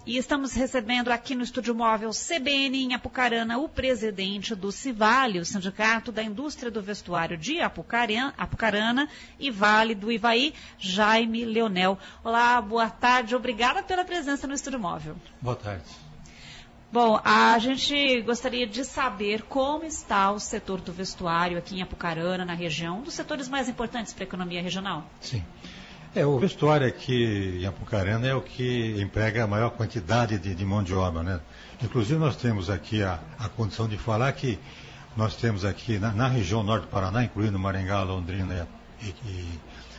E estamos recebendo aqui no Estúdio Móvel CBN em Apucarana o presidente do CIVALE, o Sindicato da Indústria do Vestuário de Apucarana e Vale do Ivaí, Jaime Leonel. Olá, boa tarde, obrigada pela presença no Estúdio Móvel. Boa tarde. Bom, a gente gostaria de saber como está o setor do vestuário aqui em Apucarana, na região, um dos setores mais importantes para a economia regional. Sim. O vestuário aqui em Apucarana é o que emprega a maior quantidade de mão de obra, né? Inclusive nós temos aqui a condição de falar que nós temos aqui na região norte do Paraná, incluindo Maringá, Londrina e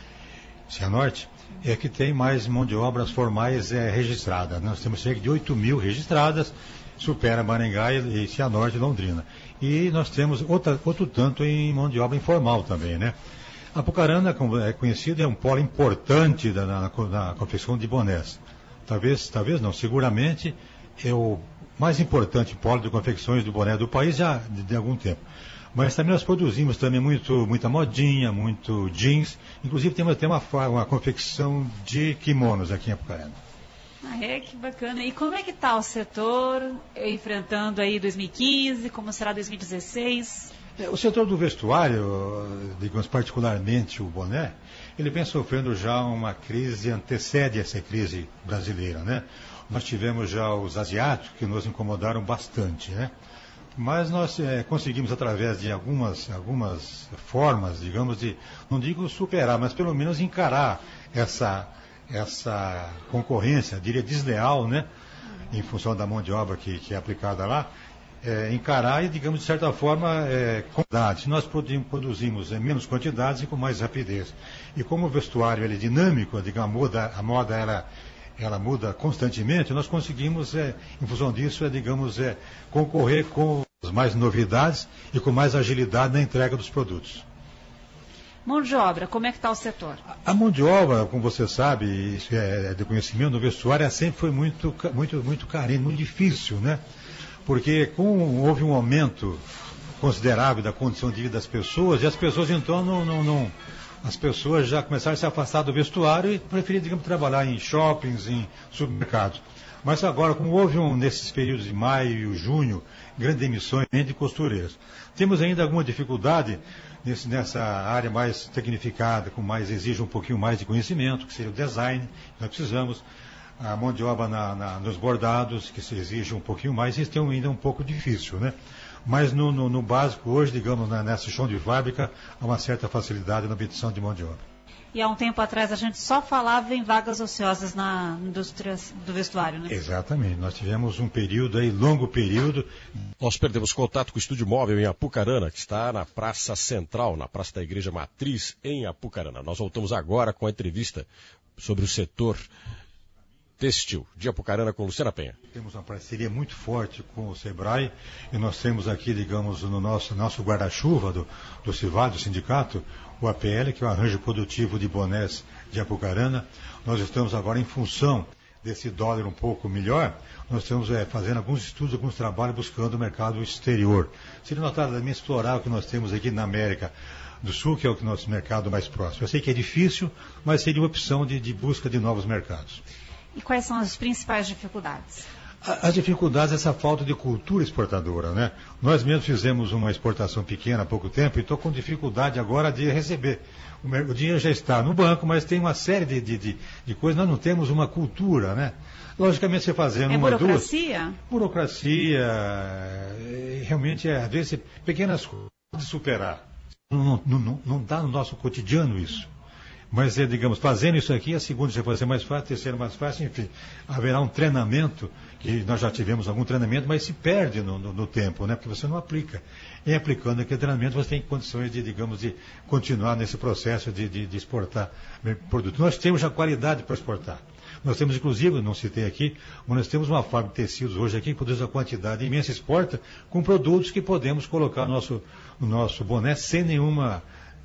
Cianorte, é que tem mais mão de obras formais registradas. Nós temos cerca de 8.000 registradas, supera Maringá e Cianorte e Londrina. E nós temos outro tanto em mão de obra informal também, né? Apucarana, como é conhecido, é um polo importante na confecção de bonés. Talvez não, seguramente é o mais importante polo de confecções do boné do país já de algum tempo. Mas também nós produzimos também muita modinha, muito jeans. Inclusive temos até uma confecção de kimonos aqui em Apucarana. Que bacana. E como é que está o setor enfrentando aí 2015, como será 2016? O setor do vestuário, digamos particularmente o boné, ele vem sofrendo já uma crise, antecede essa crise brasileira, né? Nós tivemos já os asiáticos que nos incomodaram bastante, né? Mas nós conseguimos, através de algumas formas, digamos, não digo superar, mas pelo menos encarar essa concorrência, diria desleal, né? Em função da mão de obra que é aplicada lá, encarar e, digamos, de certa forma, quantidade. Nós produzimos menos quantidades e com mais rapidez. E como o vestuário ele é dinâmico, digamos, a moda ela muda constantemente, nós conseguimos, em função disso, concorrer com mais novidades e com mais agilidade na entrega dos produtos. Mão de obra, como é que está o setor? A mão de obra, como você sabe, isso é de conhecimento, no vestuário sempre foi muito carente, muito difícil, né? Porque houve um aumento considerável da condição de vida das pessoas, e as pessoas então as pessoas já começaram a se afastar do vestuário e preferiram, digamos, trabalhar em shoppings, em supermercados. Mas agora, como houve nesses períodos de maio e junho, grandes emissões de costureiras. Temos ainda alguma dificuldade nessa área mais tecnificada, exige um pouquinho mais de conhecimento, que seria o design, nós precisamos. A mão de obra nos bordados, que se exige um pouquinho mais, isso é ainda um pouco difícil, né? Mas no básico, hoje, digamos, nessa chão de fábrica, há uma certa facilidade na obtenção de mão de obra. E há um tempo atrás a gente só falava em vagas ociosas na indústria do vestuário, né? Exatamente. Nós tivemos um período aí, longo período. Nós perdemos contato com o Estúdio Móvel em Apucarana, que está na Praça Central, na Praça da Igreja Matriz, em Apucarana. Nós voltamos agora com a entrevista sobre o setor têxtil de Apucarana com Luciana Penha. Temos uma parceria muito forte com o Sebrae e nós temos aqui, digamos, no nosso guarda-chuva do CIVALE, do sindicato, o APL, que é o Arranjo Produtivo de Bonés de Apucarana. Nós estamos agora em função desse dólar um pouco melhor, nós estamos fazendo alguns estudos, alguns trabalhos buscando o mercado exterior. Seria notadamente explorar o que nós temos aqui na América do Sul, que é o nosso mercado mais próximo. Eu sei que é difícil, mas seria uma opção de busca de novos mercados. E quais são as principais dificuldades? As dificuldades, essa falta de cultura exportadora, né? Nós mesmos fizemos uma exportação pequena há pouco tempo e estou com dificuldade agora de receber. O dinheiro já está no banco, mas tem uma série de coisas, nós não temos uma cultura, né? Logicamente, você fazendo uma burocracia? Burocracia, realmente, às vezes, pequenas coisas de superar. Não dá no nosso cotidiano isso. Mas, digamos, fazendo isso aqui, a segunda já vai ser mais fácil, a terceira mais fácil, enfim. Haverá um treinamento, que nós já tivemos algum treinamento, mas se perde no tempo, né? Porque você não aplica. Em aplicando aquele treinamento, você tem condições de continuar nesse processo de exportar produtos. Nós temos já qualidade para exportar. Nós temos, inclusive, não citei aqui, mas nós temos uma fábrica de tecidos hoje aqui que produz uma quantidade imensa, exporta, com produtos que podemos colocar no nosso boné sem nenhuma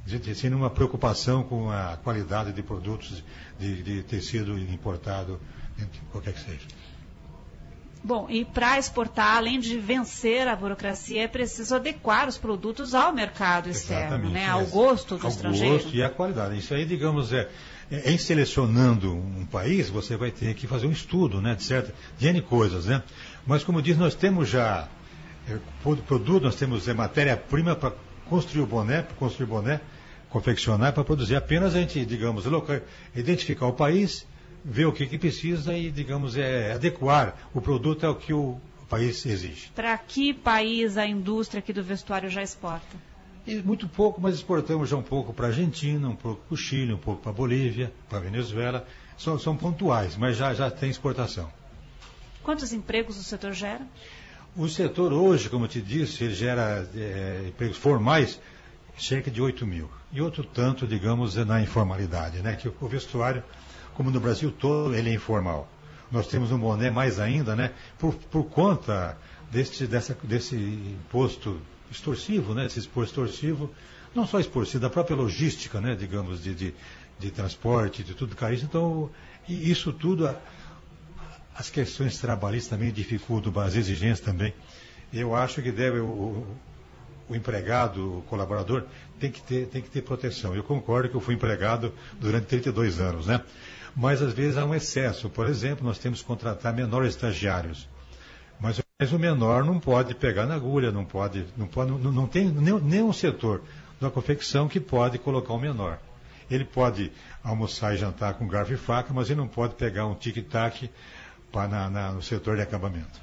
preocupação com a qualidade de produtos de tecido importado, qualquer que seja. Bom, e para exportar, além de vencer a burocracia, é preciso adequar os produtos ao mercado externo, né? Ao gosto do estrangeiro. Ao gosto e à qualidade. Isso aí, digamos, em selecionando um país, você vai ter que fazer um estudo, né, de N coisas, né? Mas, como diz, nós temos já produto, nós temos matéria-prima para construir boné, confeccionar, para produzir. Apenas a gente, digamos, identificar o país, ver o que precisa e, digamos, adequar o produto ao que o país exige. Para que país a indústria aqui do vestuário já exporta? E muito pouco, mas exportamos já um pouco para a Argentina, um pouco para o Chile, um pouco para a Bolívia, para a Venezuela. São pontuais, mas já tem exportação. Quantos empregos o setor gera? O setor hoje, como eu te disse, ele gera empregos formais, cerca de 8 mil. E outro tanto, digamos, na informalidade, né? Que o vestuário, como no Brasil todo, ele é informal. Nós temos um boné mais ainda, né? Por conta desse imposto extorsivo, né? Esse imposto extorsivo, não só extorsivo, da própria logística, né? Digamos, de transporte, de tudo caríssimo. Então, isso tudo, as questões trabalhistas também dificultam, as exigências também. Eu acho que o empregado, o colaborador, tem que ter proteção. Eu concordo que eu fui empregado durante 32 anos, né? Mas às vezes há um excesso. Por exemplo, nós temos que contratar menores estagiários. Mas o menor não pode pegar na agulha, não tem nenhum setor da confecção que pode colocar o menor. Ele pode almoçar e jantar com garfo e faca, mas ele não pode pegar um tic-tac no setor de acabamento.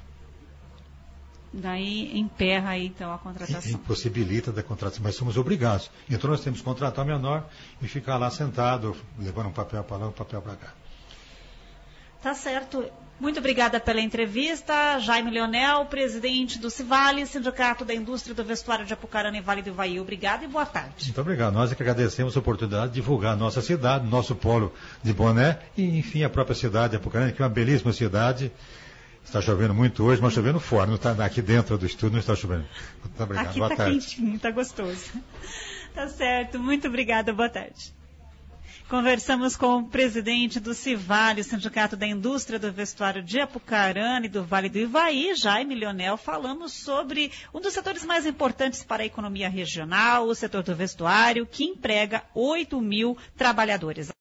Daí emperra aí, então, a contratação. Impossibilita da contratação, mas somos obrigados. Então nós temos que contratar o menor e ficar lá sentado, levando um papel para lá, um papel para cá. Tá certo. Muito obrigada pela entrevista. Jaime Leonel, presidente do Civale, Sindicato da Indústria do Vestuário de Apucarana e Vale do Ivaí. Obrigado e boa tarde. Muito obrigado. Nós é que agradecemos a oportunidade de divulgar a nossa cidade, nosso polo de boné e, enfim, a própria cidade de Apucarana, que é uma belíssima cidade. Está chovendo muito hoje, mas chovendo fora. Não está aqui dentro do estúdio, não está chovendo. Muito obrigado. Aqui está quentinho, está gostoso. Tá certo. Muito obrigada. Boa tarde. Conversamos com o presidente do Civale, o Sindicato da Indústria do Vestuário de Apucarana e do Vale do Ivaí, Jaime Leonel. Falamos sobre um dos setores mais importantes para a economia regional, o setor do vestuário, que emprega 8 mil trabalhadores.